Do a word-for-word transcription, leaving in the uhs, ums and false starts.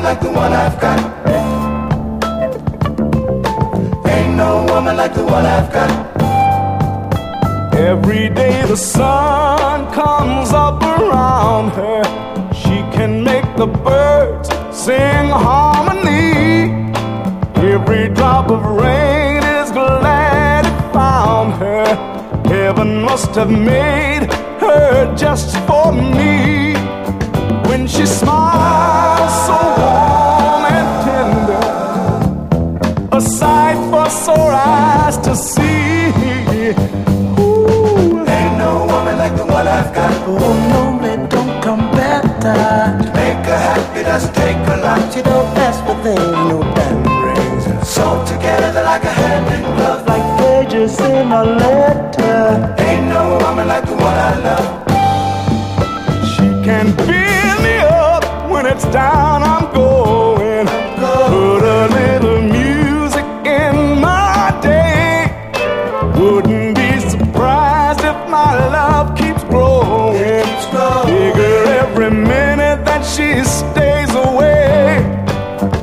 like the one I've got. Ain't no woman like the one I've got. Every day the sun comes up around her. She can make the birds sing harmony. Every drop of rain is glad it found her. Heaven must have made her just for me. When she smiles so warm and tender, a sight for sore eyes to see. Ooh. Ain't no woman like the one I've got. Oh no, it don't come better. To make her happy doesn't take a lot. She don't ask for things, no damn Brings her soul together like a hand in glove. like pages in a letter. Ain't no woman like the one I love. She can fill me up when it's down, I'm going. Put a little music in my day. Wouldn't be surprised if my love keeps growing. Figure every minute that she's